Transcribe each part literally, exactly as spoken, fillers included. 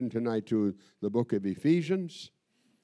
tonight to the book of Ephesians.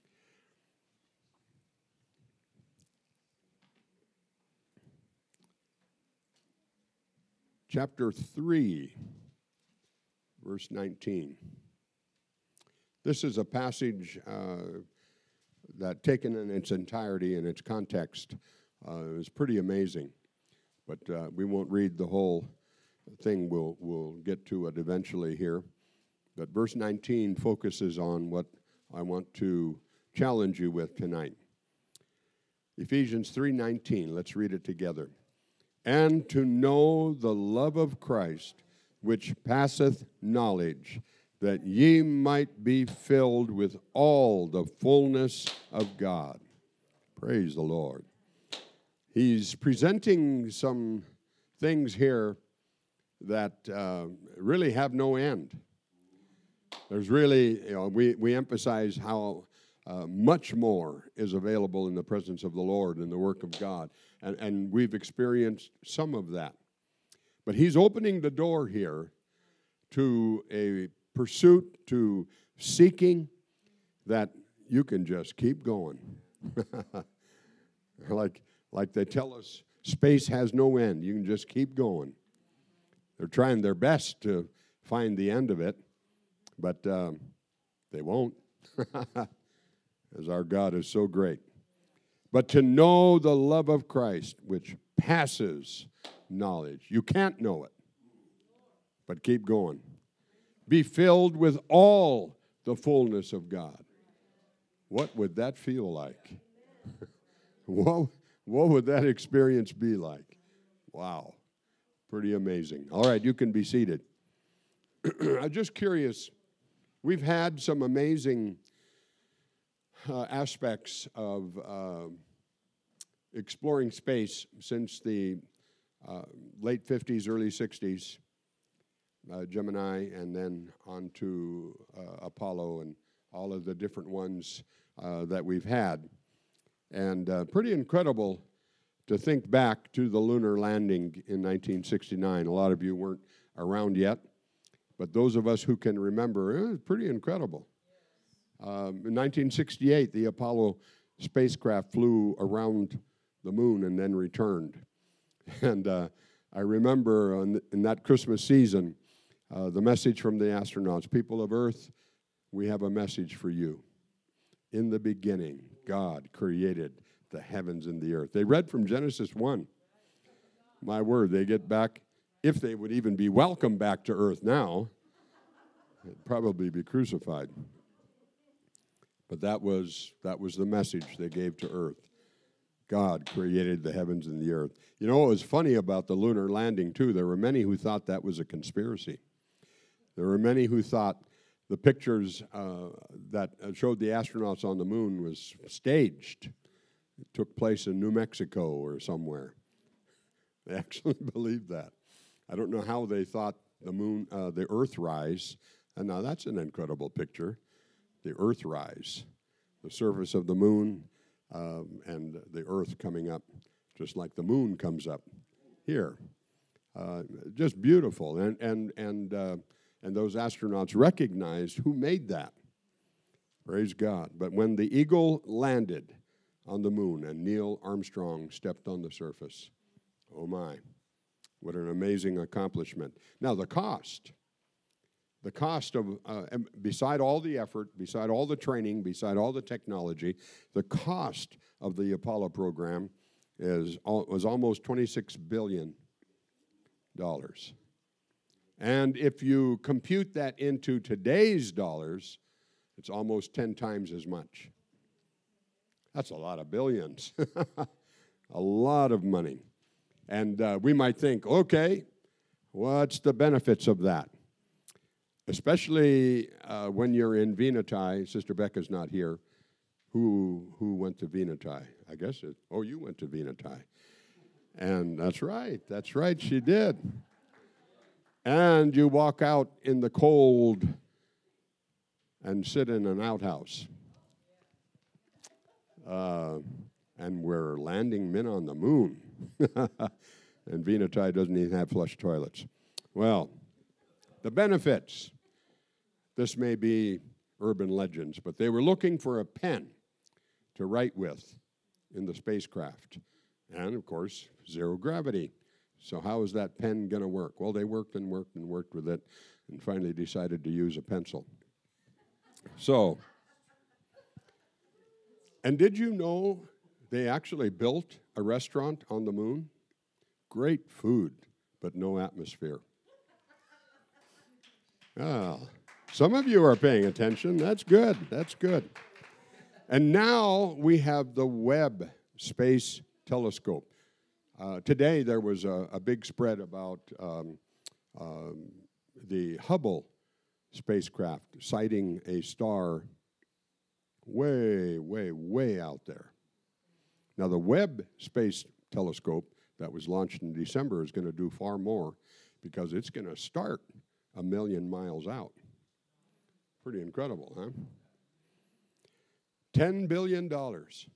Chapter three, verse nineteen. This is a passage uh, that, taken in its entirety, in its context, uh, is pretty amazing. But uh, we won't read the whole thing. We'll, we'll get to it eventually here. But verse nineteen focuses on what I want to challenge you with tonight. Ephesians three nineteen, let's read it together. And to know the love of Christ, which passeth knowledge, that ye might be filled with all the fullness of God. Praise the Lord. He's presenting some things here that uh, really have no end. There's really, you know, we, we emphasize how uh, much more is available in the presence of the Lord and the work of God. And, and we've experienced some of that. But he's opening the door here to a pursuit, to seeking that you can just keep going. like, like they tell us, space has no end. You can just keep going. They're trying their best to find the end of it, but um, they won't, as our God is so great. But to know the love of Christ, which passes knowledge. You can't know it, but keep going. Be filled with all the fullness of God. What would that feel like? what, what would that experience be like? Wow. Pretty amazing. All right, you can be seated. I'm just curious. We've had some amazing uh, aspects of uh, exploring space since the uh, late fifties, early sixties, uh, Gemini, and then on to uh, Apollo and all of the different ones uh, that we've had. And uh, pretty incredible to think back to the lunar landing in nineteen sixty-nine. A lot of you weren't around yet, but those of us who can remember, it was pretty incredible. Um, in nineteen sixty-eight, the Apollo spacecraft flew around the moon and then returned. And uh, I remember on, in that Christmas season, uh, the message from the astronauts, people of Earth, we have a message for you. In the beginning, God created the heavens and the earth. They read from Genesis one. My word, they get back, if they would even be welcome back to earth now, they'd probably be crucified. But that was that was the message they gave to earth. God created the heavens and the earth. You know what was funny about the lunar landing, too? There were many who thought that was a conspiracy. There were many who thought the pictures uh, that showed the astronauts on the moon was staged. It took place in New Mexico or somewhere. They actually believed that. I don't know how they thought the moon, uh, the Earth rise. And now that's an incredible picture. The Earth rise, the surface of the moon, um, and the Earth coming up, just like the moon comes up here. Uh, just beautiful, and and and uh, and those astronauts recognized who made that. Praise God! But when the Eagle landed on the moon and Neil Armstrong stepped on the surface, oh my, what an amazing accomplishment! Now the cost. The cost of, uh, beside all the effort, beside all the training, beside all the technology, the cost of the Apollo program is was almost twenty-six billion dollars. And if you compute that into today's dollars, it's almost ten times as much. That's a lot of billions. A lot of money. And uh, we might think, okay, what's the benefits of that? Especially uh, when you're in Venati. Sister Becca's not here. Who who went to Venati? I guess it, oh, you went to Venati. And that's right, that's right, she did. And you walk out in the cold and sit in an outhouse. Uh, and we're landing men on the moon. And Venati doesn't even have flush toilets. Well, the benefits. this may be urban legends, but they were looking for a pen to write with in the spacecraft. And, of course, zero gravity. So how is that pen going to work? Well, they worked and worked and worked with it and finally decided to use a pencil. So, and did you know they actually built a restaurant on the moon? Great food, but no atmosphere. Ah, some of you are paying attention. That's good. That's good. And now we have the Webb Space Telescope. Uh, today there was a, a big spread about um, um, the Hubble spacecraft sighting a star way, way, way out there. Now the Webb Space Telescope that was launched in December is going to do far more because it's going to start a million miles out. Pretty incredible, huh? ten billion dollars.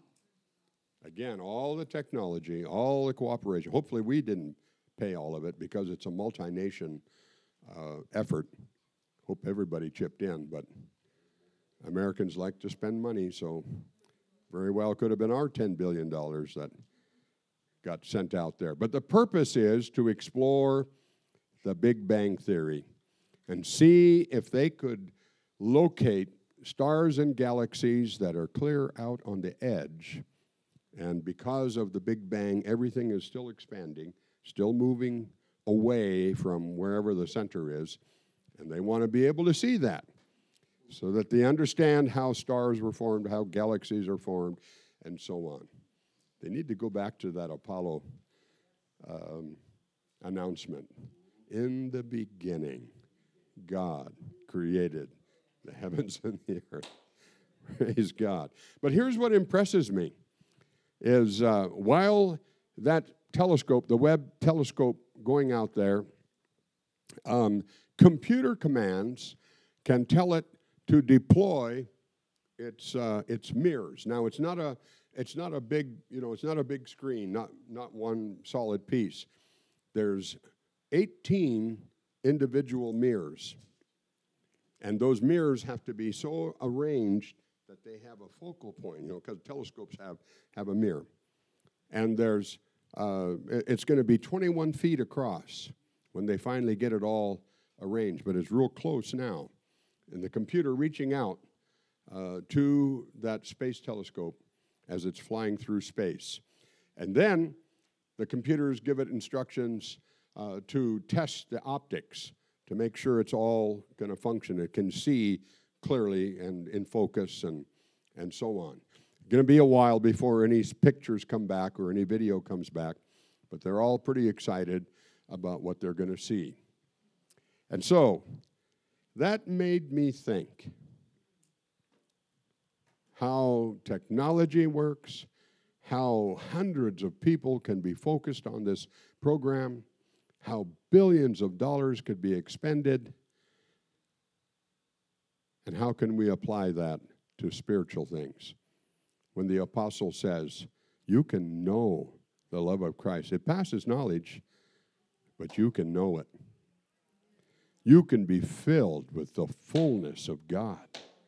Again, all the technology, all the cooperation. Hopefully we didn't pay all of it because it's a multi-nation uh, effort. Hope everybody chipped in, but Americans like to spend money, so very well could have been our ten billion dollars that got sent out there. But the purpose is to explore the Big Bang Theory and see if they could locate stars and galaxies that are clear out on the edge. And because of the Big Bang, everything is still expanding, still moving away from wherever the center is. And they want to be able to see that so that they understand how stars were formed, how galaxies are formed, and so on. They need to go back to that Apollo um, announcement. In the beginning, God created the heavens and the earth. Praise God. But here's what impresses me, is uh, while that telescope, the Webb telescope going out there, um, computer commands can tell it to deploy its uh, its mirrors. Now it's not a it's not a big you know it's not a big screen, not not one solid piece. There's eighteen individual mirrors, and those mirrors have to be so arranged that they have a focal point, you know, because telescopes have, have a mirror. And there's, uh, it's going to be twenty-one feet across when they finally get it all arranged, but it's real close now. And the computer reaching out uh, to that space telescope as it's flying through space. And then the computers give it instructions uh, to test the optics to make sure it's all going to function. It can see clearly and in focus and, and so on. Going to be a while before any pictures come back or any video comes back, but they're all pretty excited about what they're going to see. And so that made me think how technology works, how hundreds of people can be focused on this program, how billions of dollars could be expended, and how can we apply that to spiritual things? When the apostle says, you can know the love of Christ. It passes knowledge, but you can know it. You can be filled with the fullness of God.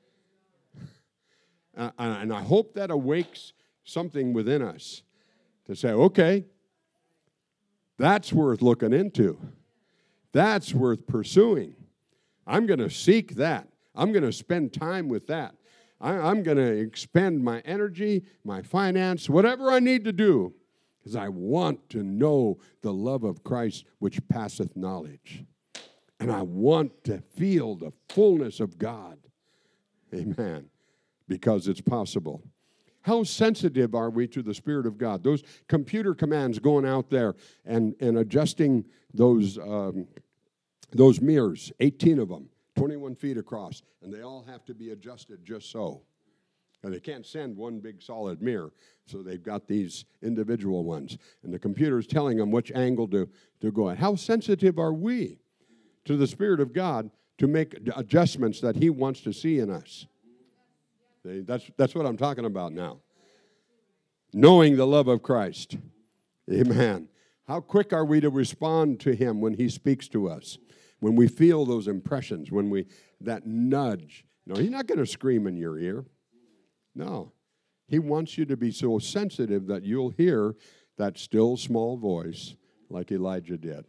Uh, and I hope that awakes something within us to say, okay, that's worth looking into. That's worth pursuing. I'm going to seek that. I'm going to spend time with that. I, I'm going to expend my energy, my finance, whatever I need to do, because I want to know the love of Christ which passeth knowledge. And I want to feel the fullness of God. Amen. Because it's possible. How sensitive are we to the Spirit of God? Those computer commands going out there and, and adjusting those, um, those mirrors, eighteen of them, twenty-one feet across, and they all have to be adjusted just so. And they can't send one big solid mirror, so they've got these individual ones. And the computer is telling them which angle to, to go at. How sensitive are we to the Spirit of God to make adjustments that He wants to see in us? See, that's, that's what I'm talking about now. Knowing the love of Christ. Amen. How quick are we to respond to Him when He speaks to us? When we feel those impressions, when we that nudge. No, he's not going to scream in your ear. No. He wants you to be so sensitive that you'll hear that still small voice like Elijah did.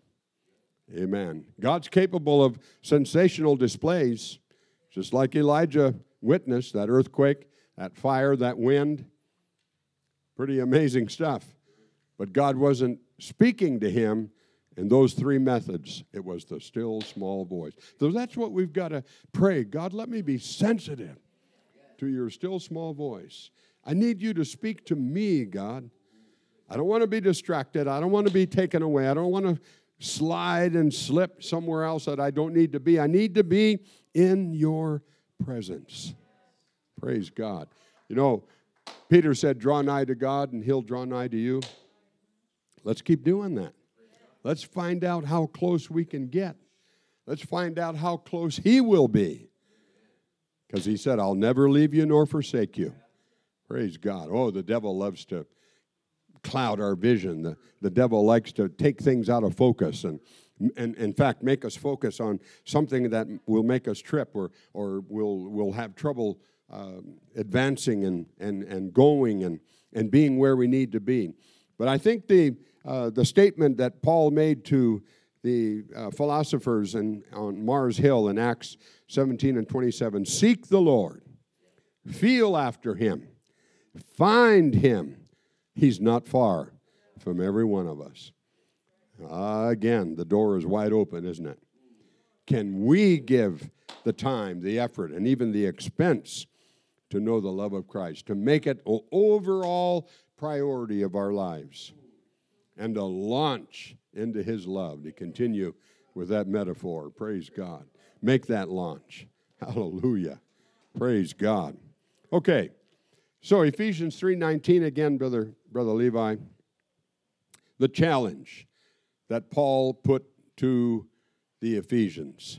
Amen. God's capable of sensational displays, just like Elijah witnessed, that earthquake, that fire, that wind. Pretty amazing stuff. But God wasn't speaking to him in those three methods. It was the still small voice. So that's what we've got to pray. God, let me be sensitive to your still small voice. I need you to speak to me, God. I don't want to be distracted. I don't want to be taken away. I don't want to slide and slip somewhere else that I don't need to be. I need to be in your presence. Praise God. You know, Peter said, draw nigh to God and he'll draw nigh to you. Let's keep doing that. Let's find out how close we can get. Let's find out how close he will be. Because he said, I'll never leave you nor forsake you. Praise God. Oh, the devil loves to cloud our vision. The, the devil likes to take things out of focus and, and, in fact, make us focus on something that will make us trip or, or we'll, we'll have trouble um, advancing and, and, and going and, and being where we need to be. But I think the, uh, the statement that Paul made to the uh, philosophers in, on Mars Hill in Acts seventeen and twenty-seven, seek the Lord, feel after him, find him. He's not far from every one of us. Uh, again, the door is wide open, isn't it? Can we give the time, the effort, and even the expense to know the love of Christ, to make it an overall priority of our lives, and to launch into his love, to continue with that metaphor? Praise God. Make that launch. Hallelujah. Praise God. Okay. So Ephesians three nineteen again, brother, brother Levi. The challenge that Paul put to the Ephesians.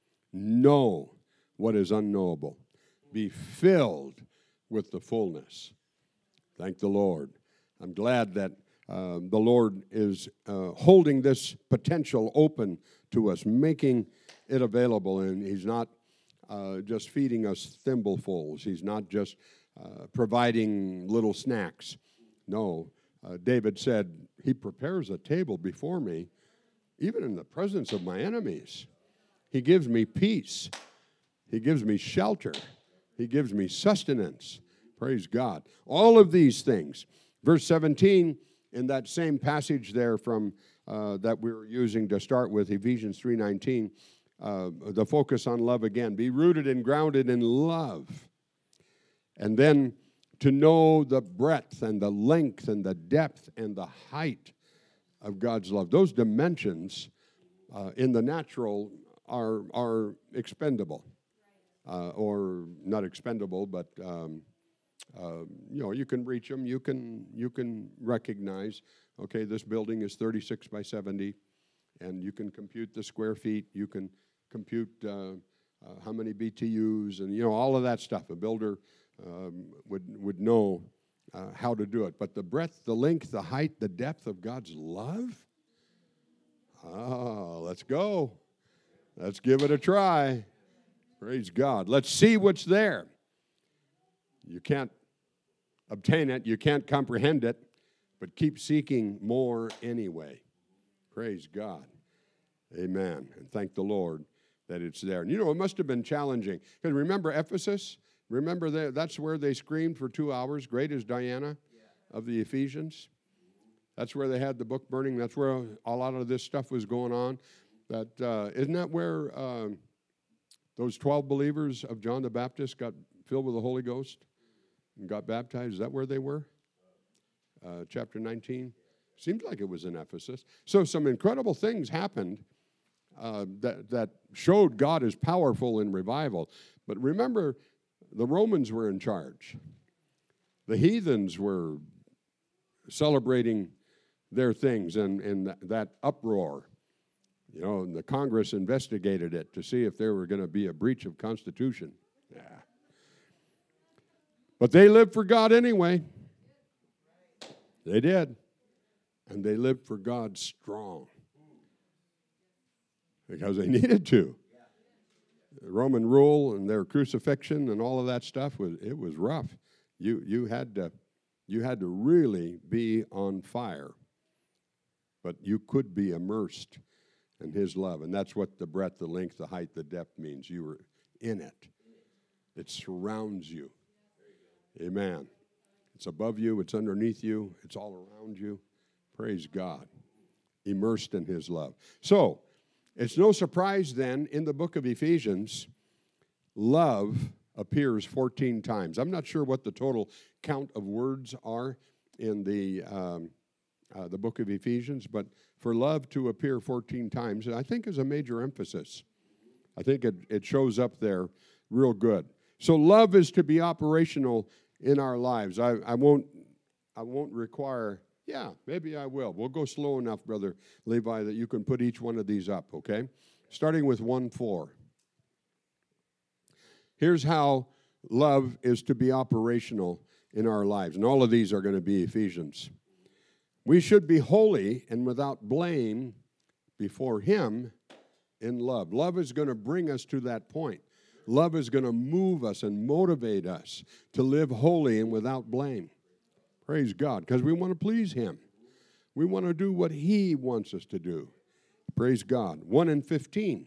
Know what is unknowable. Be filled with the fullness. Thank the Lord. I'm glad that uh, the Lord is uh, holding this potential open to us, making it available, and he's not uh, just feeding us thimblefuls. He's not just Uh, providing little snacks. No, uh, David said, he prepares a table before me, even in the presence of my enemies. He gives me peace. He gives me shelter. He gives me sustenance. Praise God. All of these things. Verse seventeen, in that same passage there from uh, that we were using to start with, Ephesians three nineteen, uh, the focus on love again. Be rooted and grounded in love. And then to know the breadth and the length and the depth and the height of God's love. Those dimensions uh, in the natural are, are expendable. Uh, or not expendable, but um, uh, you know, you can reach them. You can, you can recognize, okay, this building is thirty-six by seventy, and you can compute the square feet. You can compute uh, uh, how many B T Us and, you know, all of that stuff. A builder Um, would would know uh, how to do it. But the breadth, the length, the height, the depth of God's love, ah, let's go. Let's give it a try. Praise God. Let's see what's there. You can't obtain it. You can't comprehend it, but keep seeking more anyway. Praise God. Amen. And thank the Lord that it's there. And you know, it must have been challenging. Because remember Ephesus? Remember that that's where they screamed for two hours, great is Diana of the Ephesians. That's where they had the book burning. That's where a lot of this stuff was going on. That uh, isn't that where uh, those twelve believers of John the Baptist got filled with the Holy Ghost and got baptized? Is that where they were? Uh, chapter nineteen. Seems like it was in Ephesus. So some incredible things happened uh, that, that showed God is powerful in revival. But remember, the Romans were in charge. The heathens were celebrating their things and, and th- that uproar. You know, and the Congress investigated it to see if there were going to be a breach of Constitution. Yeah. But they lived for God anyway. They did. And they lived for God strong. Because they needed to. Roman rule and their crucifixion and all of that stuff was it was rough. You you had to you had to really be on fire. But you could be immersed in his love. And that's what the breadth, the length, the height, the depth means. You were in it. It surrounds you. Amen. It's above you. It's underneath you. It's all around you. Praise God. Immersed in his love. So, it's no surprise then, in the book of Ephesians, love appears fourteen times. I'm not sure what the total count of words are in the um, uh, the book of Ephesians, but for love to appear fourteen times, I think is a major emphasis. I think it, it shows up there real good. So love is to be operational in our lives. I, I won't I won't require, yeah, maybe I will. We'll go slow enough, Brother Levi, that you can put each one of these up, okay? Starting with one four. Here's how love is to be operational in our lives. And all of these are going to be Ephesians. We should be holy and without blame before him in love. Love is going to bring us to that point. Love is going to move us and motivate us to live holy and without blame. Praise God, because we want to please him. We want to do what he wants us to do. Praise God. one and fifteen.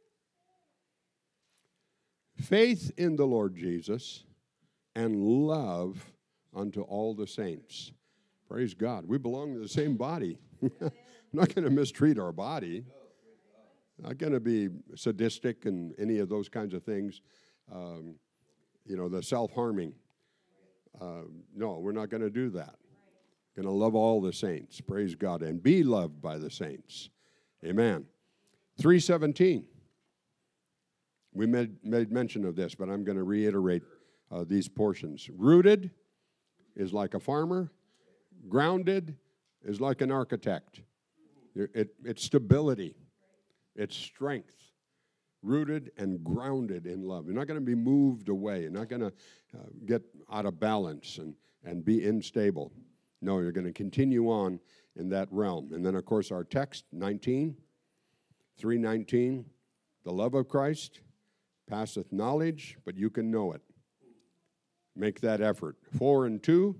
Faith in the Lord Jesus and love unto all the saints. Praise God. We belong to the same body. We're not going to mistreat our body. Not going to be sadistic and any of those kinds of things. Um, you know, the self-harming. Uh, no, we're not going to do that. Going to love all the saints. Praise God. And be loved by the saints. Amen. three seventeen. We made, made mention of this, but I'm going to reiterate uh, these portions. Rooted is like a farmer. Grounded is like an architect. It, it, it's stability. It's strength. Rooted and grounded in love. You're not going to be moved away. You're not going to uh, get out of balance and, and be unstable. No, you're going to continue on in that realm. And then, of course, our text, nineteen, three nineteen, the love of Christ passeth knowledge, but you can know it. Make that effort. Four and two.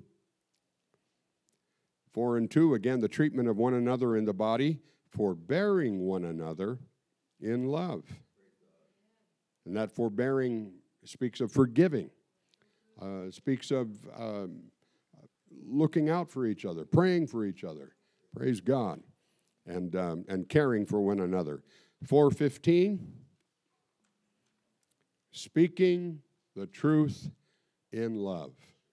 Four and two, again, the treatment of one another in the body, forbearing one another in love. And that forbearing speaks of forgiving, uh, speaks of um, looking out for each other, praying for each other. Praise God. And, um, and caring for one another. four fifteen, speaking the truth in love.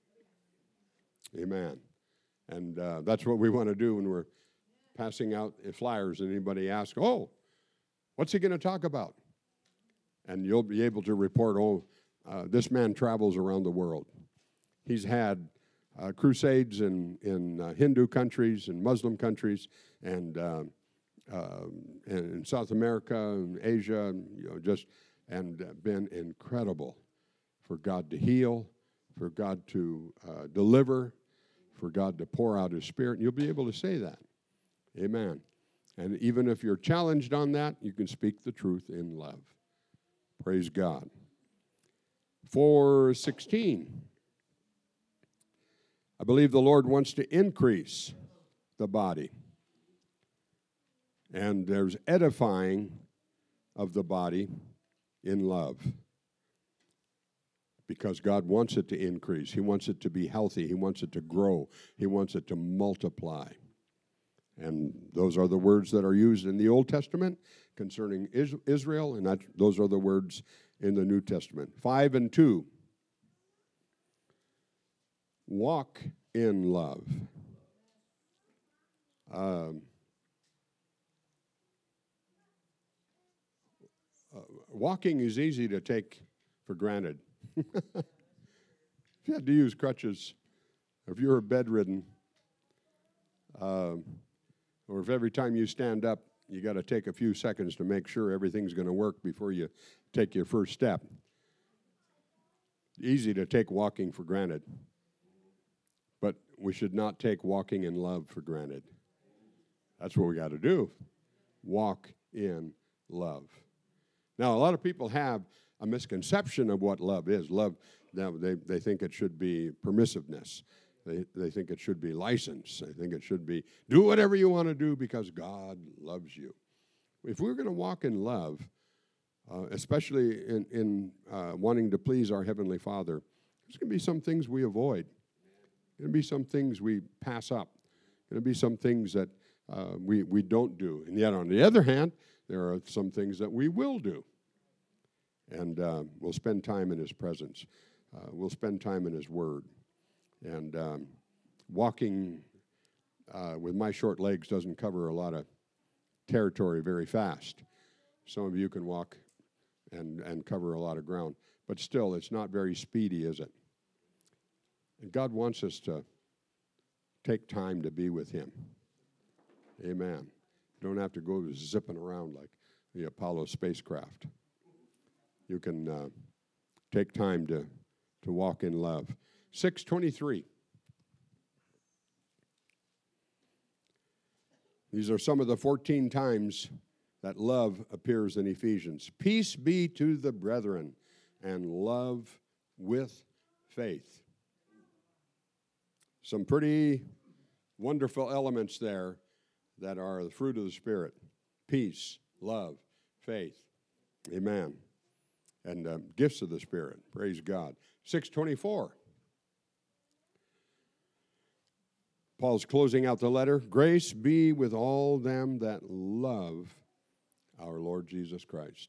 Amen. And uh, that's what we want to do when we're passing out flyers and anybody asks, oh, what's he going to talk about? And you'll be able to report, oh, uh, this man travels around the world. He's had uh, crusades in, in uh, Hindu countries and Muslim countries and, uh, uh, and in South America and Asia, and, you know, just and uh, been incredible for God to heal, for God to uh, deliver, for God to pour out his Spirit. And you'll be able to say that. Amen. And even if you're challenged on that, you can speak the truth in love. Praise God. four sixteen. I believe the Lord wants to increase the body. And there's edifying of the body in love. Because God wants it to increase. He wants it to be healthy. He wants it to grow. He wants it to multiply. And those are the words that are used in the Old Testament concerning Israel, and that, those are the words in the New Testament. Five and two. Walk in love. Um, uh, walking is easy to take for granted. If you had to use crutches, if you're bedridden, um, or if every time you stand up, you got to take a few seconds to make sure everything's going to work before you take your first step. Easy to take walking for granted. But we should not take walking in love for granted. That's what we got to do. Walk in love. Now, a lot of people have a misconception of what love is. Love, now they, they think it should be permissiveness. They, they think it should be license. They think it should be do whatever you want to do because God loves you. If we're going to walk in love, uh, especially in, in uh, wanting to please our Heavenly Father, there's going to be some things we avoid. There's going to be some things we pass up. There's going to be some things that uh, we, we don't do. And yet, on the other hand, there are some things that we will do. And uh, we'll spend time in His presence. Uh, we'll spend time in His Word. And um, walking uh, with my short legs doesn't cover a lot of territory very fast. Some of you can walk and, and cover a lot of ground. But still, it's not very speedy, is it? And God wants us to take time to be with Him. Amen. You don't have to go zipping around like the Apollo spacecraft. You can uh, take time to, to walk in love. six twenty-three. These are some of the fourteen times that love appears in Ephesians. Peace be to the brethren, and love with faith. Some pretty wonderful elements there that are the fruit of the Spirit. Peace, love, faith. Amen. And uh, gifts of the Spirit. Praise God. six twenty-four. Paul's closing out the letter. Grace be with all them that love our Lord Jesus Christ.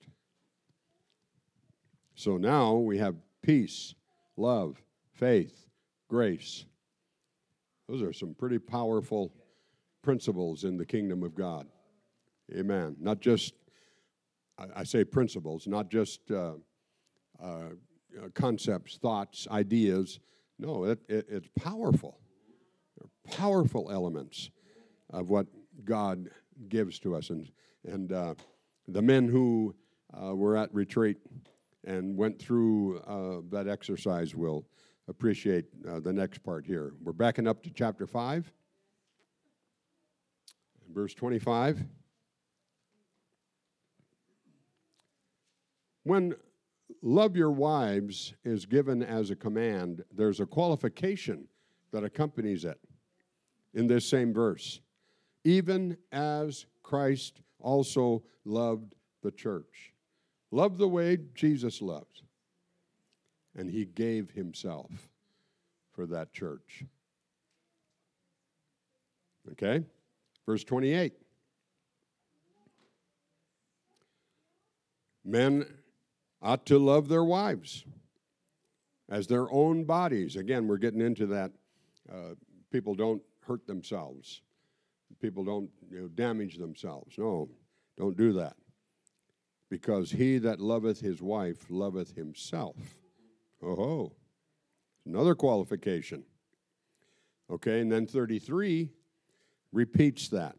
So now we have peace, love, faith, grace. Those are some pretty powerful principles in the kingdom of God. Amen. Not just, I, I say principles, not just uh, uh, concepts, thoughts, ideas. No, it, it, it's powerful. They're powerful elements of what God gives to us. And, and uh, the men who uh, were at retreat and went through uh, that exercise will appreciate uh, the next part here. We're backing up to chapter five, verse twenty-five. When love your wives is given as a command, there's a qualification that accompanies it in this same verse. Even as Christ also loved the church. Love the way Jesus loved. And He gave Himself for that church. Okay? Verse twenty-eight. Men ought to love their wives as their own bodies. Again, we're getting into that. Uh, people don't hurt themselves. People don't you know, damage themselves. No, don't do that. Because he that loveth his wife loveth himself. Oh, another qualification. Okay, and then thirty-three repeats that.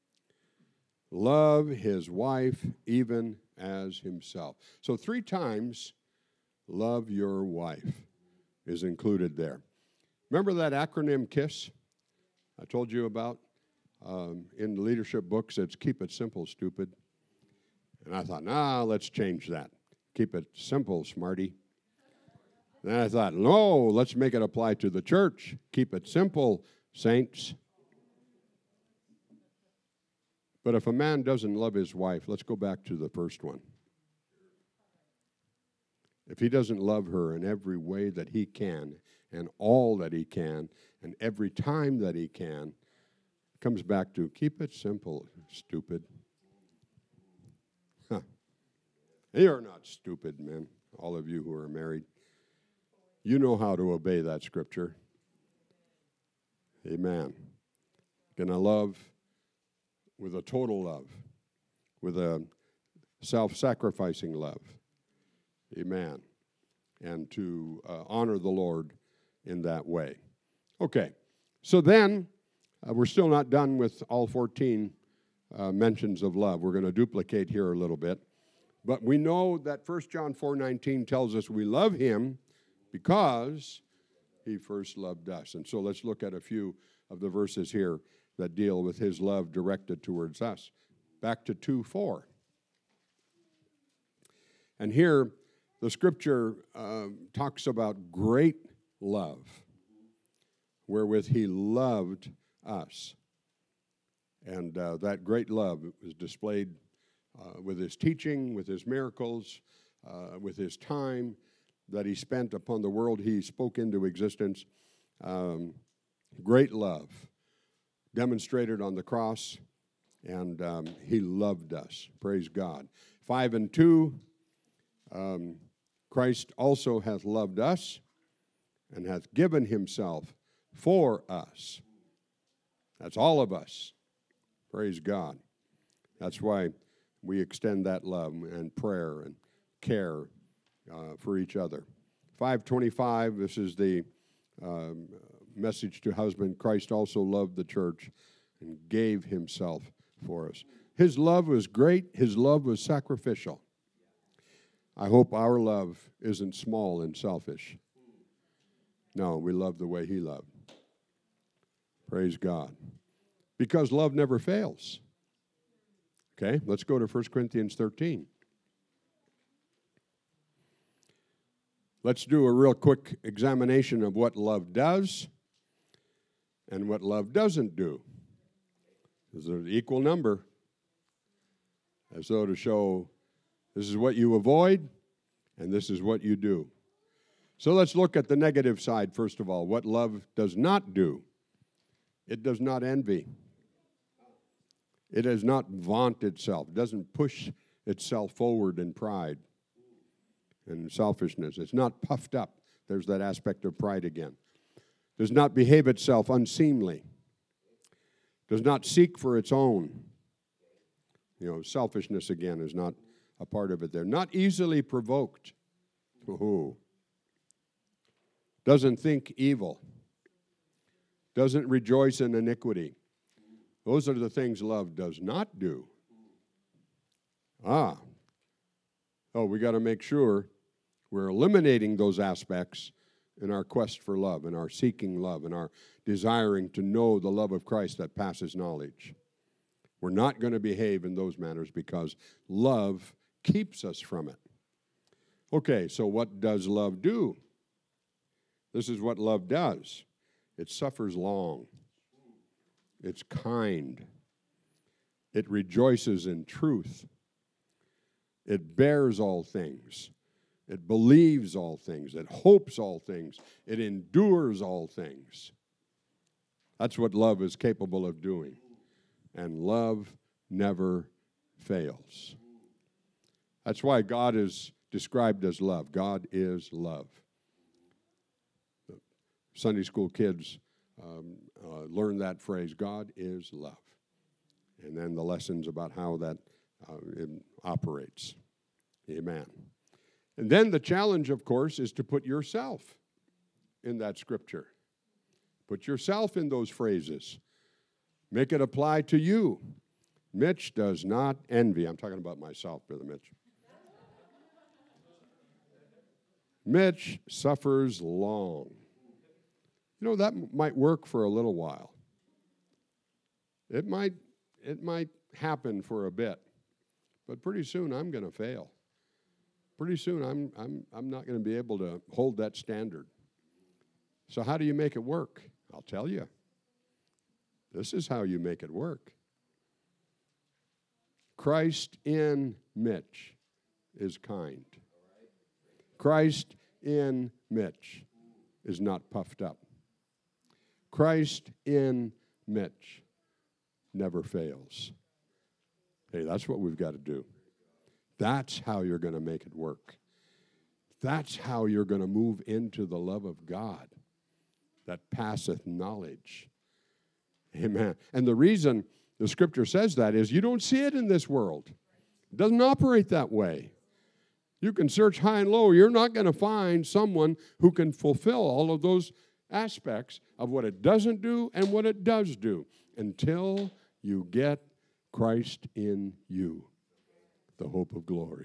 Love his wife even as himself. So three times, love your wife is included there. Remember that acronym KISS I told you about? Um, in the leadership books, it's keep it simple, stupid. And I thought, nah, let's change that. Keep it simple, smarty. Then I thought, no, let's make it apply to the church. Keep it simple, saints. But if a man doesn't love his wife, let's go back to the first one. If he doesn't love her in every way that he can, and all that he can, and every time that he can, it comes back to keep it simple, stupid. Huh. You're not stupid, men, all of you who are married. You know how to obey that scripture. Amen. Gonna love with a total love, with a self-sacrificing love. Amen. And to uh, honor the Lord in that way. Okay, so then uh, we're still not done with all fourteen uh, mentions of love. We're going to duplicate here a little bit. But we know that First John four nineteen tells us we love him because he first loved us. And so let's look at a few of the verses here that deal with his love directed towards us. Back to two four. And here, the scripture uh, talks about great love, wherewith he loved us. And uh, that great love was displayed uh, with his teaching, with his miracles, uh, with his time that he spent upon the world he spoke into existence. Um, great love demonstrated on the cross, and um, he loved us. Praise God. Five and two, um, Christ also hath loved us and hath given himself for us. That's all of us. Praise God. That's why we extend that love and prayer and care uh, for each other. five twenty-five, this is the um, message to husband. Christ also loved the church and gave himself for us. His love was great. His love was sacrificial. I hope our love isn't small and selfish. No, we love the way he loved. Praise God. Because love never fails. Okay, let's go to First Corinthians thirteen. Let's do a real quick examination of what love does and what love doesn't do. There's an equal number, as though to show this is what you avoid and this is what you do. So let's look at the negative side, first of all, what love does not do. It does not envy. It does not vaunt itself. It doesn't push itself forward in pride and selfishness. It's not puffed up. There's that aspect of pride again. Does not behave itself unseemly. Does not seek for its own. You know, selfishness again is not a part of it there. Not easily provoked. Ooh. Doesn't think evil. Doesn't rejoice in iniquity. Those are the things love does not do. Ah. Oh, we got to make sure we're eliminating those aspects in our quest for love, in our seeking love, in our desiring to know the love of Christ that passes knowledge. We're not going to behave in those manners because love keeps us from it. Okay, so what does love do? This is what love does. It suffers long. It's kind. It rejoices in truth. It bears all things. It believes all things. It hopes all things. It endures all things. That's what love is capable of doing. And love never fails. That's why God is described as love. God is love. The Sunday school kids um, uh, learn that phrase, God is love. And then the lessons about how that uh, it operates. Amen. And then the challenge, of course, is to put yourself in that scripture. Put yourself in those phrases. Make it apply to you. Mitch does not envy. I'm talking about myself, Brother Mitch. Mitch suffers long. You know, that m- might work for a little while. It might, it might happen for a bit. But pretty soon I'm going to fail. Pretty soon I'm, I'm, I'm not going to be able to hold that standard. So how do you make it work? I'll tell you. This is how you make it work. Christ in Mitch is kind. Christ in Mitch is not puffed up. Christ in Mitch never fails. Hey, that's what we've got to do. That's how you're going to make it work. That's how you're going to move into the love of God that passeth knowledge. Amen. And the reason the scripture says that is you don't see it in this world. It doesn't operate that way. You can search high and low. You're not going to find someone who can fulfill all of those aspects of what it doesn't do and what it does do until you get Christ in you, the hope of glory.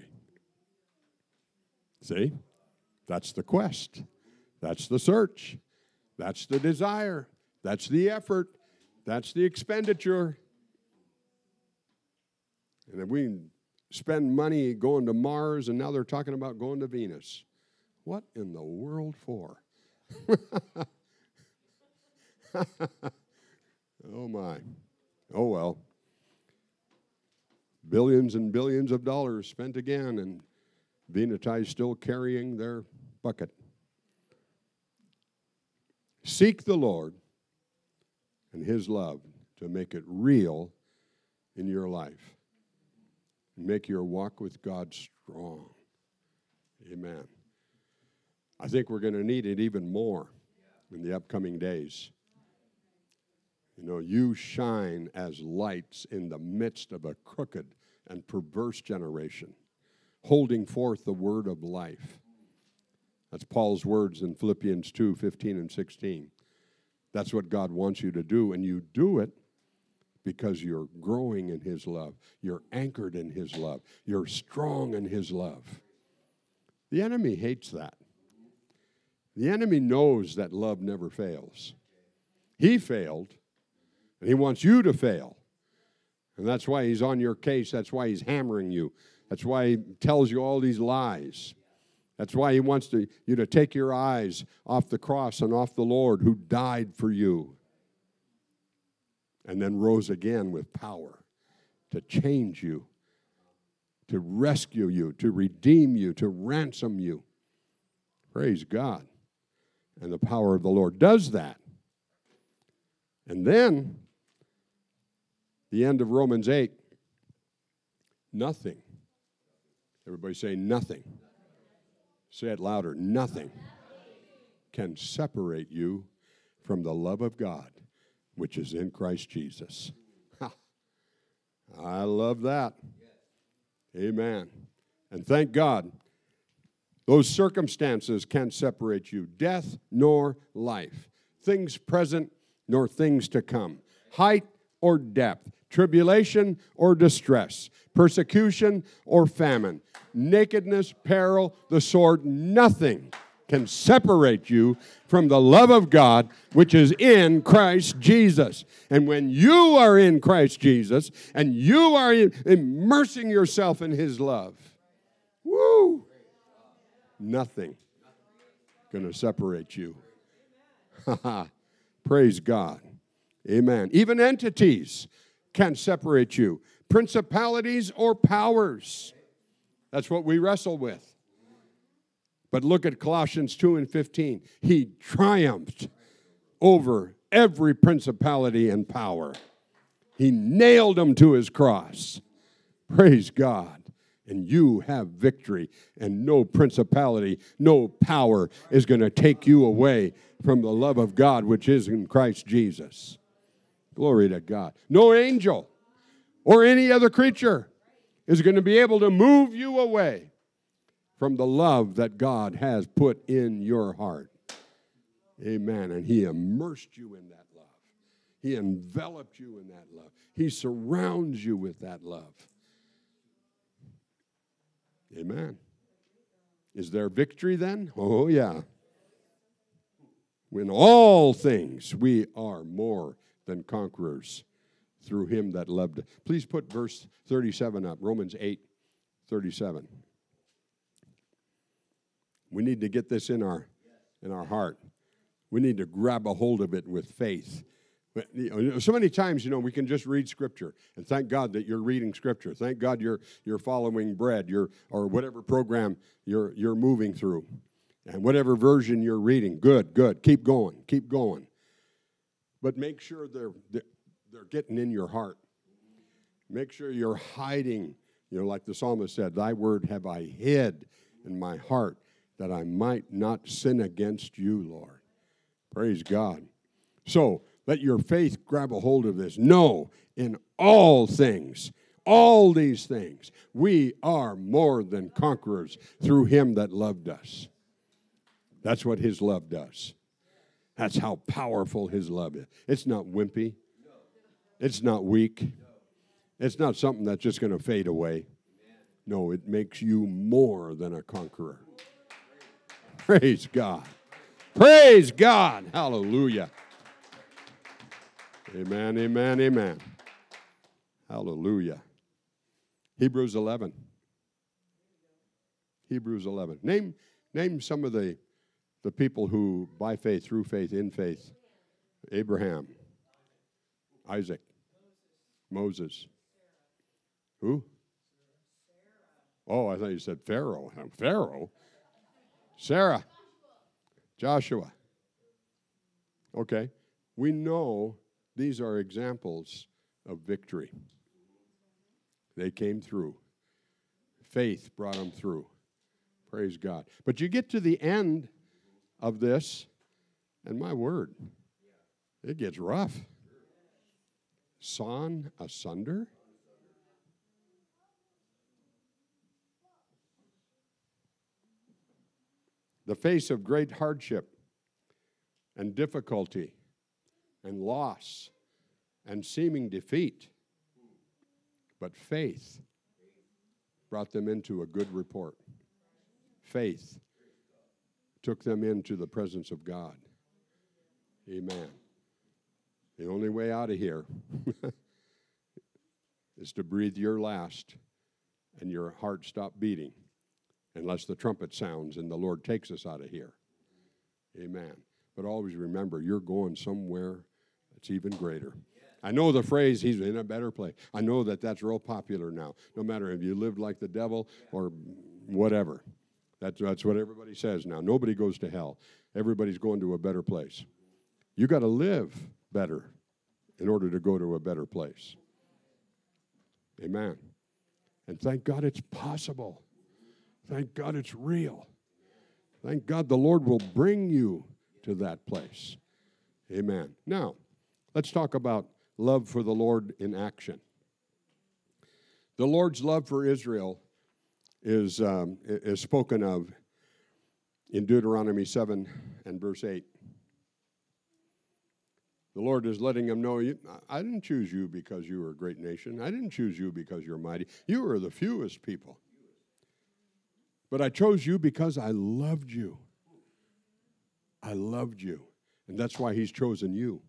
See? That's the quest. That's the search. That's the desire. That's the effort. That's the expenditure. And if we can spend money going to Mars, and now they're talking about going to Venus. What in the world for? Oh, my. Oh, well. Billions and billions of dollars spent again, and Veneti's still carrying their bucket. Seek the Lord and His love to make it real in your life. Make your walk with God strong. Amen. I think we're going to need it even more in the upcoming days. You know, you shine as lights in the midst of a crooked and perverse generation, holding forth the word of life. That's Paul's words in Philippians two, fifteen and sixteen. That's what God wants you to do, and you do it because you're growing in His love. You're anchored in His love. You're strong in His love. The enemy hates that. The enemy knows that love never fails. He failed, and he wants you to fail. And that's why he's on your case. That's why he's hammering you. That's why he tells you all these lies. That's why he wants to, you to take your eyes off the cross and off the Lord who died for you and then rose again with power to change you, to rescue you, to redeem you, to ransom you. Praise God. And the power of the Lord does that. And then, the end of Romans eight, nothing. Everybody say nothing. Say it louder. Nothing can separate you from the love of God, which is in Christ Jesus. Ha. I love that. Amen. And thank God, those circumstances can't separate you. Death nor life. Things present nor things to come. Height or depth. Tribulation or distress. Persecution or famine. Nakedness, peril, the sword. Nothing can separate you from the love of God, which is in Christ Jesus. And when you are in Christ Jesus, and you are immersing yourself in His love, woo, nothing going to separate you. Praise God. Amen. Even entities can't separate you. Principalities or powers. That's what we wrestle with. But look at Colossians two and fifteen. He triumphed over every principality and power. He nailed them to His cross. Praise God. And you have victory, and no principality, no power is going to take you away from the love of God, which is in Christ Jesus. Glory to God. No angel or any other creature is going to be able to move you away from the love that God has put in your heart. Amen. And He immersed you in that love. He enveloped you in that love. He surrounds you with that love. Amen. Is there victory then? Oh, yeah. In all things, we are more than conquerors through Him that loved us. Please put verse thirty-seven up, Romans eight, thirty-seven. We need to get this in our, in our heart. We need to grab a hold of it with faith. So many times, you know, we can just read Scripture, and thank God that you're reading Scripture. Thank God you're you're following bread, you're, or whatever program you're you're moving through, and whatever version you're reading. Good, good. Keep going, keep going. But make sure they're they're, they're getting in your heart. Make sure you're hiding. You know, like the psalmist said, "Thy word have I hid in my heart, that I might not sin against you, Lord." Praise God. So let your faith grab a hold of this. No, in all things, all these things, we are more than conquerors through Him that loved us. That's what His love does. That's how powerful His love is. It's not wimpy. It's not weak. It's not something that's just going to fade away. No, it makes you more than a conqueror. Praise God. Praise God. Hallelujah. Amen, amen, amen. Hallelujah. Hebrews eleven. Hebrews eleven. Name, name some of the, the people who, by faith, through faith, in faith. Abraham. Isaac. Moses. Who? Oh, I thought you said Pharaoh. Pharaoh? Sarah. Joshua. Okay. We know these are examples of victory. They came through. Faith brought them through. Praise God. But you get to the end of this, and my word, it gets rough. Sawn asunder? The face of great hardship and difficulty and loss and seeming defeat. But faith brought them into a good report. Faith took them into the presence of God. Amen. The only way out of here is to breathe your last and your heart stop beating unless the trumpet sounds and the Lord takes us out of here. Amen. But always remember, you're going somewhere that's even greater. I know the phrase, he's in a better place. I know that that's real popular now. No matter if you lived like the devil or whatever. That's, that's what everybody says now. Nobody goes to hell. Everybody's going to a better place. You got to live better in order to go to a better place. Amen. And thank God it's possible. Thank God it's real. Thank God the Lord will bring you to that place. Amen. Now, let's talk about love for the Lord in action. The Lord's love for Israel is, um, is spoken of in Deuteronomy seven and verse eight. The Lord is letting them know, you, I didn't choose you because you were a great nation. I didn't choose you because you're mighty. You were the fewest people. But I chose you because I loved you. I loved you. And that's why he's chosen you.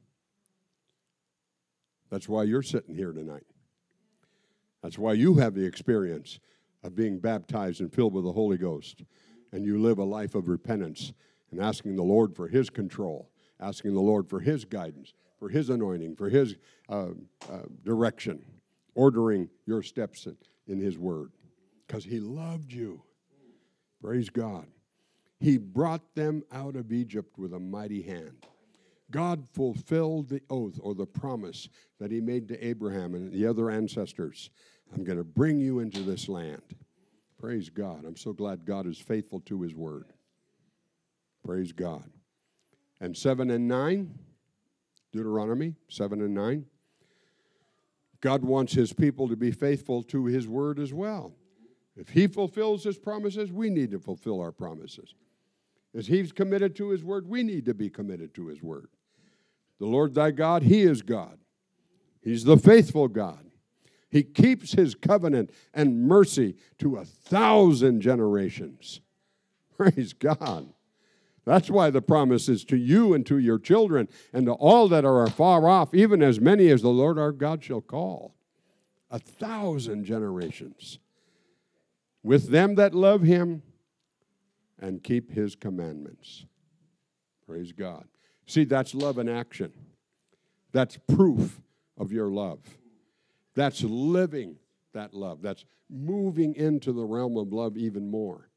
That's why you're sitting here tonight. That's why you have the experience of being baptized and filled with the Holy Ghost. And you live a life of repentance and asking the Lord for his control, asking the Lord for his guidance, for his anointing, for his uh, uh, direction, ordering your steps in, in his word. Because he loved you. Praise God. He brought them out of Egypt with a mighty hand. God fulfilled the oath or the promise that he made to Abraham and the other ancestors. I'm going to bring you into this land. Praise God. I'm so glad God is faithful to his word. Praise God. And seven and nine, Deuteronomy seven and nine, God wants his people to be faithful to his word as well. If he fulfills his promises, we need to fulfill our promises. As he's committed to his word, we need to be committed to his word. The Lord thy God, he is God. He's the faithful God. He keeps his covenant and mercy to a thousand generations. Praise God. That's why the promise is to you and to your children and to all that are far off, even as many as the Lord our God shall call. A thousand generations. With them that love him and keep his commandments. Praise God. See, that's love in action. That's proof of your love. That's living that love. That's moving into the realm of love even more.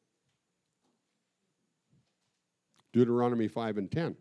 Deuteronomy five and ten.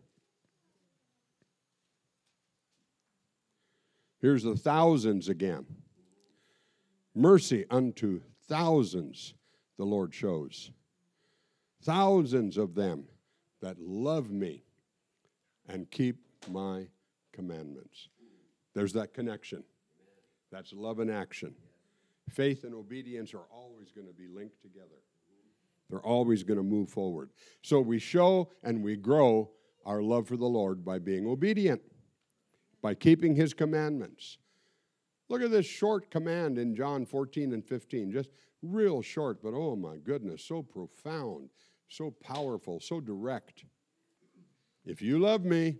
Here's the thousands again. Mercy unto thousands the Lord shows. Thousands of them that love me and keep my commandments. There's that connection. That's love in action. Faith and obedience are always going to be linked together. They're always going to move forward. So we show and we grow our love for the Lord by being obedient, by keeping his commandments. Look at this short command in John fourteen and fifteen. Just real short, but oh my goodness, so profound, so powerful, so direct. If you love me,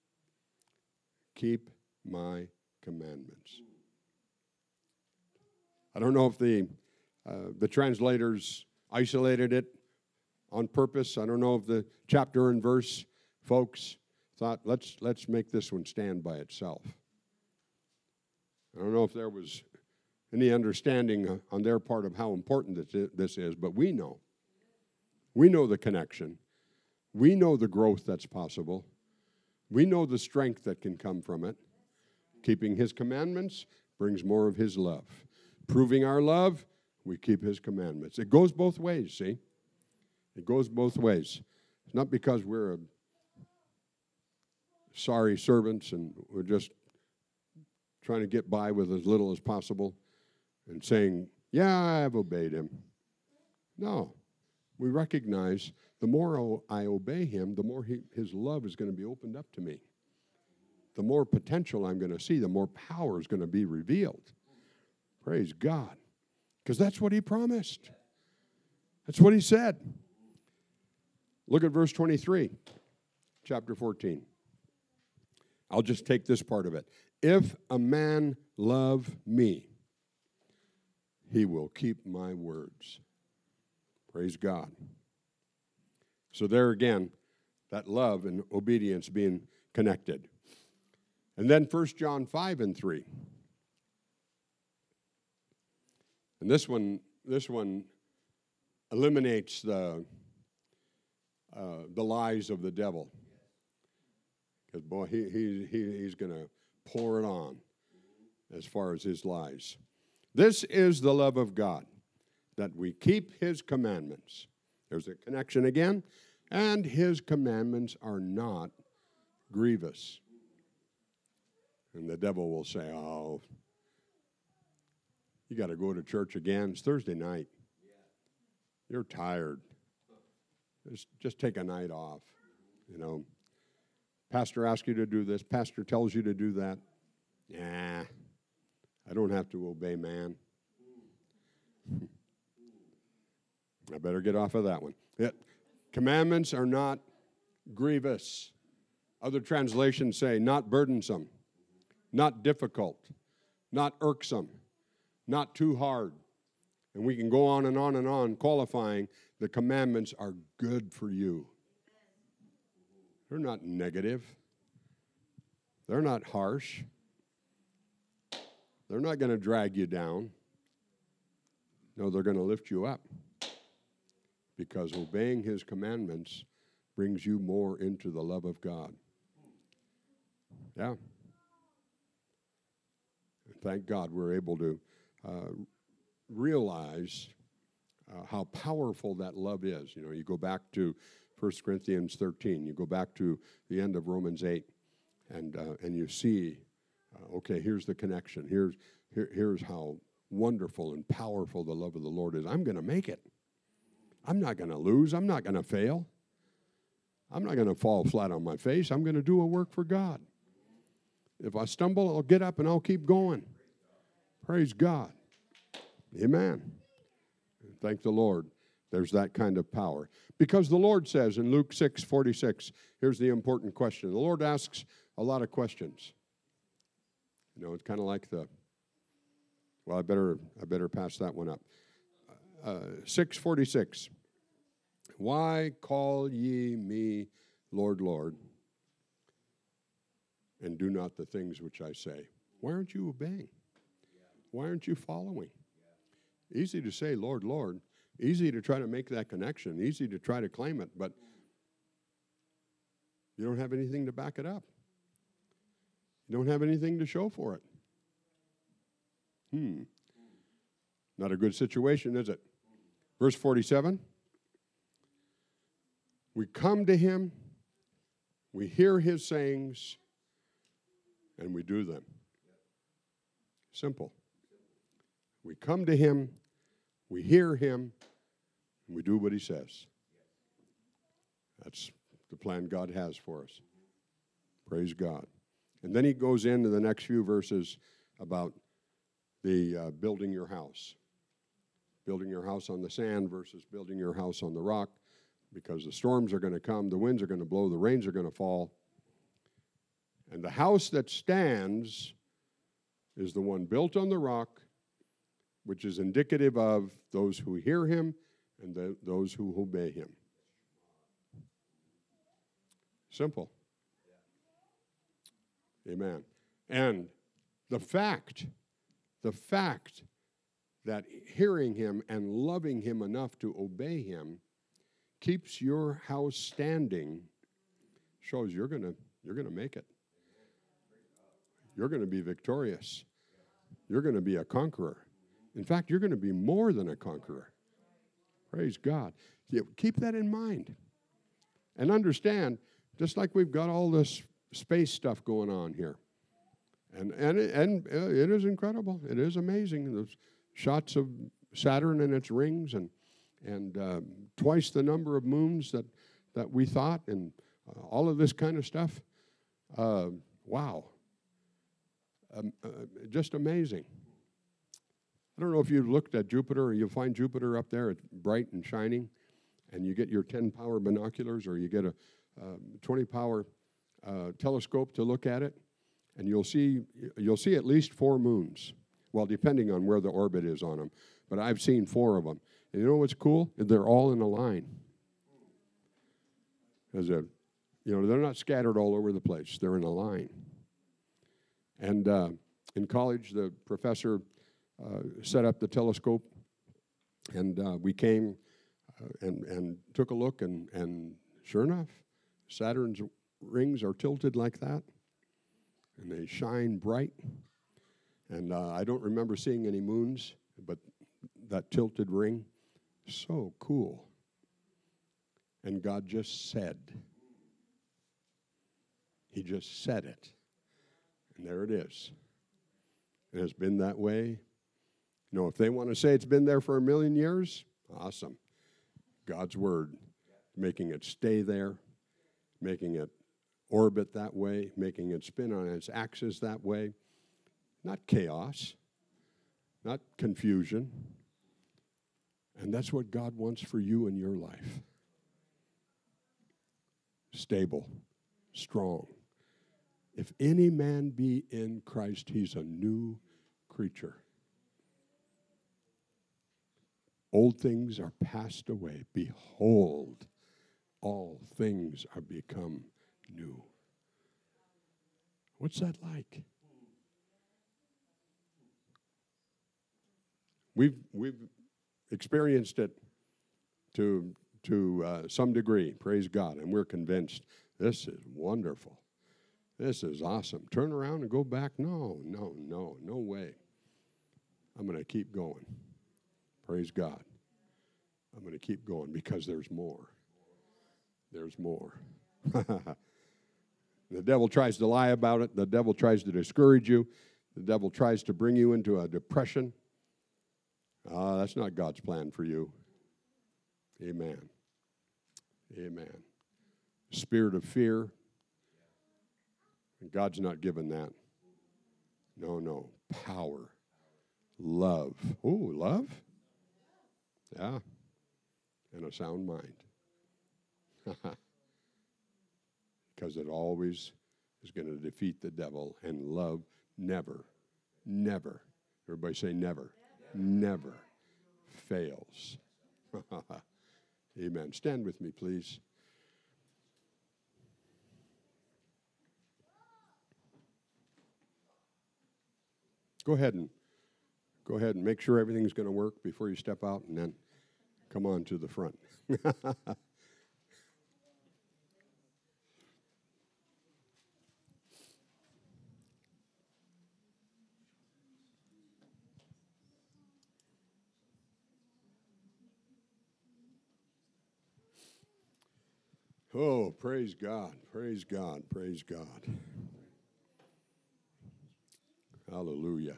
keep my commandments. I don't know if the uh, the translators isolated it on purpose. I don't know if the chapter and verse folks thought, let's, let's make this one stand by itself. I don't know if there was any understanding on their part of how important this is, but we know. We know the connection. We know the growth that's possible. We know the strength that can come from it. Keeping his commandments brings more of his love. Proving our love, we keep his commandments. It goes both ways, see? It goes both ways. It's not because we're a sorry servants and we're just trying to get by with as little as possible and saying, yeah, I've obeyed him. No. We recognize the more I obey him, the more he, his love is going to be opened up to me. The more potential I'm going to see, the more power is going to be revealed. Praise God. Because that's what he promised. That's what he said. Look at verse twenty-three, chapter fourteen. I'll just take this part of it. If a man love me, he will keep my words. Praise God. So there again, that love and obedience being connected. And then First John five and three. And this one, this one eliminates the, uh, the lies of the devil. Because, boy, he, he, he, he's going to pour it on as far as his lies. This is the love of God, that we keep his commandments. There's a connection again. And his commandments are not grievous. And the devil will say, oh, you got to go to church again. It's Thursday night. You're tired. Just, just take a night off. You know, pastor asks you to do this. Pastor tells you to do that. Nah, I don't have to obey man. I better get off of that one. Yeah. Commandments are not grievous. Other translations say not burdensome, not difficult, not irksome, not too hard. And we can go on and on and on qualifying the commandments are good for you. They're not negative. They're not harsh. They're not going to drag you down. No, they're going to lift you up. Because obeying his commandments brings you more into the love of God. Yeah. And thank God we're able to uh, realize uh, how powerful that love is. You know, you go back to First Corinthians thirteen. You go back to the end of Romans eight, and uh, and you see, uh, okay, here's the connection. Here's here, here's how wonderful and powerful the love of the Lord is. I'm going to make it. I'm not going to lose. I'm not going to fail. I'm not going to fall flat on my face. I'm going to do a work for God. If I stumble, I'll get up and I'll keep going. Praise God. Amen. Thank the Lord. There's that kind of power. Because the Lord says in Luke six forty-six, here's the important question. The Lord asks a lot of questions. You know, it's kind of like the, well, I better, I better pass that one up. Uh, six forty-six. Why call ye me Lord, Lord, and do not the things which I say? Why aren't you obeying? Why aren't you following? Easy to say, Lord, Lord. Easy to try to make that connection. Easy to try to claim it, but you don't have anything to back it up. You don't have anything to show for it. Hmm. Not a good situation, is it? Verse forty-seven. We come to him, we hear his sayings, and we do them. Simple. We come to him, we hear him, and we do what he says. That's the plan God has for us. Praise God. And then he goes into the next few verses about the uh, building your house. Building your house on the sand versus building your house on the rock, because the storms are going to come, the winds are going to blow, the rains are going to fall. And the house that stands is the one built on the rock, which is indicative of those who hear him and the, those who obey him. Simple. Amen. And the fact, the fact that hearing him and loving him enough to obey him keeps your house standing shows you're going to you're going to make it. You're going to be victorious. You're going to be a conqueror. In fact, you're going to be more than a conqueror. Praise God. Yeah, keep that in mind. And understand, just like we've got all this space stuff going on here. And and and it is incredible. It is amazing. Those shots of Saturn and its rings, and and uh, twice the number of moons that, that we thought, and uh, all of this kind of stuff. Uh, wow. Um, uh, just amazing. I don't know if you've looked at Jupiter, or you'll find Jupiter up there, it's bright and shining, and you get your ten power binoculars, or you get a um, twenty power uh, telescope to look at it, and you'll see you'll see at least four moons. Well, depending on where the orbit is on them, but I've seen four of them. And you know what's cool? They're all in a line. As a, you know, they're not scattered all over the place. They're in a line. And uh, in college, the professor uh, set up the telescope, and uh, we came uh, and and took a look, and and sure enough, Saturn's rings are tilted like that, and they shine bright. And uh, I don't remember seeing any moons, but that tilted ring, so cool. And God just said. He just said it. And there it is. And it's been that way. You know, if they want to say it's been there for a million years, awesome. God's word, making it stay there, making it orbit that way, making it spin on its axis that way. Not chaos, not confusion. And that's what God wants for you in your life. Stable, strong. If any man be in Christ, he's a new creature. Old things are passed away. Behold, all things are become new. What's that like? We've we've experienced it to to uh, some degree, praise God, and we're convinced this is wonderful. This is awesome. Turn around and go back? No, no, no, no way. I'm going to keep going. Praise God. I'm going to keep going because there's more. There's more. The devil tries to lie about it. The devil tries to discourage you. The devil tries to bring you into a depression. Uh, that's not God's plan for you. Amen. Amen. Spirit of fear. God's not given that. No, no. Power. Love. Oh, love? Yeah. And a sound mind. Because it always is going to defeat the devil, and love never, never, everybody say never. Never fails. Amen. Stand with me, please. Go ahead and go ahead and make sure everything's going to work before you step out, and then come on to the front. Oh, praise God, praise God, praise God. Hallelujah.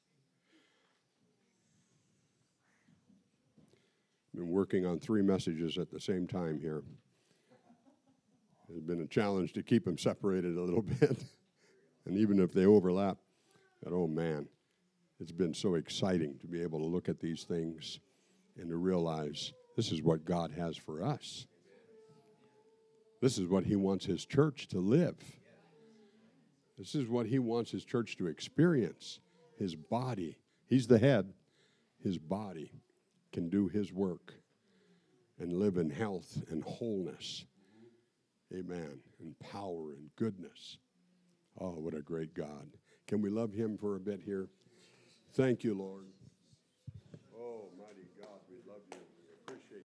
Been working on three messages at the same time here. It's been a challenge to keep them separated a little bit. And even if they overlap, but oh man, it's been so exciting to be able to look at these things and to realize this is what God has for us. This is what he wants his church to live. This is what he wants his church to experience. His body. He's the head. His body can do his work. and live in health and wholeness. Amen. And power and goodness. Oh, what a great God. Can we love him for a bit here? Thank you, Lord. Oh, mighty God, we love you. We appreciate